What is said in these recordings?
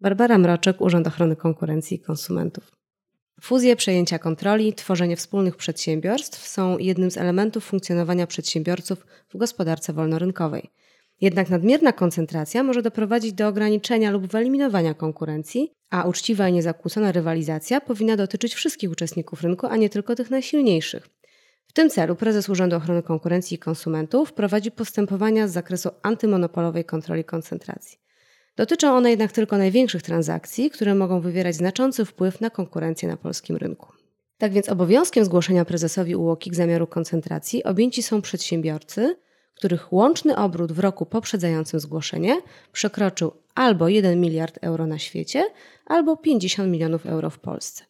Barbara Mroczek, Urząd Ochrony Konkurencji i Konsumentów. Fuzje, przejęcia kontroli, tworzenie wspólnych przedsiębiorstw są jednym z elementów funkcjonowania przedsiębiorców w gospodarce wolnorynkowej. Jednak nadmierna koncentracja może doprowadzić do ograniczenia lub wyeliminowania konkurencji, a uczciwa i niezakłócona rywalizacja powinna dotyczyć wszystkich uczestników rynku, a nie tylko tych najsilniejszych. W tym celu prezes Urzędu Ochrony Konkurencji i Konsumentów prowadzi postępowania z zakresu antymonopolowej kontroli koncentracji. Dotyczą one jednak tylko największych transakcji, które mogą wywierać znaczący wpływ na konkurencję na polskim rynku. Tak więc obowiązkiem zgłoszenia prezesowi UOKiK zamiaru koncentracji objęci są przedsiębiorcy, których łączny obrót w roku poprzedzającym zgłoszenie przekroczył albo 1 miliard euro na świecie, albo 50 milionów euro w Polsce.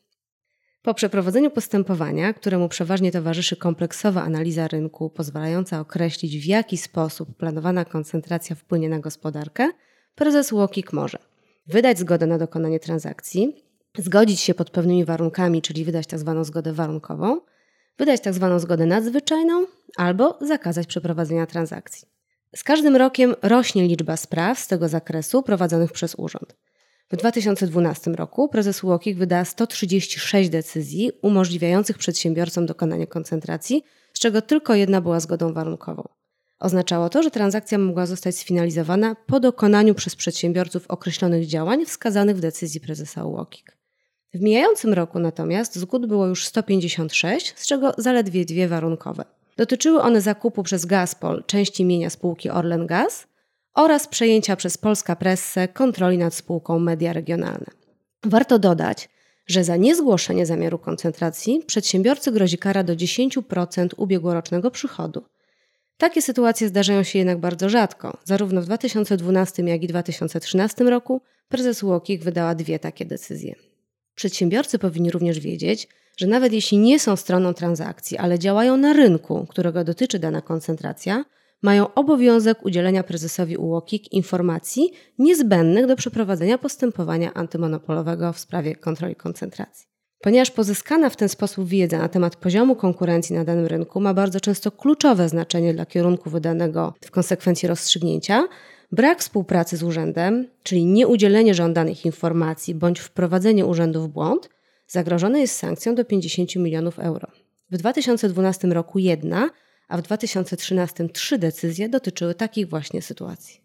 Po przeprowadzeniu postępowania, któremu przeważnie towarzyszy kompleksowa analiza rynku pozwalająca określić, w jaki sposób planowana koncentracja wpłynie na gospodarkę, prezes UOKiK może wydać zgodę na dokonanie transakcji, zgodzić się pod pewnymi warunkami, czyli wydać tzw. zgodę warunkową, wydać tzw. zgodę nadzwyczajną albo zakazać przeprowadzenia transakcji. Z każdym rokiem rośnie liczba spraw z tego zakresu prowadzonych przez urząd. W 2012 roku prezes UOKiK wydała 136 decyzji umożliwiających przedsiębiorcom dokonanie koncentracji, z czego tylko jedna była zgodą warunkową. Oznaczało to, że transakcja mogła zostać sfinalizowana po dokonaniu przez przedsiębiorców określonych działań wskazanych w decyzji prezesa UOKiK. W mijającym roku natomiast zgód było już 156, z czego zaledwie 2 warunkowe. Dotyczyły one zakupu przez Gazpol części mienia spółki Orlen Gaz oraz przejęcia przez Polska Pressę kontroli nad spółką Media Regionalne. Warto dodać, że za niezgłoszenie zamiaru koncentracji przedsiębiorcy grozi kara do 10% ubiegłorocznego przychodu. Takie sytuacje zdarzają się jednak bardzo rzadko. Zarówno w 2012, jak i 2013 roku prezes UOKiK wydała 2 takie decyzje. Przedsiębiorcy powinni również wiedzieć, że nawet jeśli nie są stroną transakcji, ale działają na rynku, którego dotyczy dana koncentracja, mają obowiązek udzielenia prezesowi UOKiK informacji niezbędnych do przeprowadzenia postępowania antymonopolowego w sprawie kontroli koncentracji. Ponieważ pozyskana w ten sposób wiedza na temat poziomu konkurencji na danym rynku ma bardzo często kluczowe znaczenie dla kierunku wydanego w konsekwencji rozstrzygnięcia, brak współpracy z urzędem, czyli nieudzielenie żądanych informacji bądź wprowadzenie urzędu w błąd, zagrożone jest sankcją do 50 milionów euro. W 2012 roku 1, a w 2013 3 decyzje dotyczyły takich właśnie sytuacji.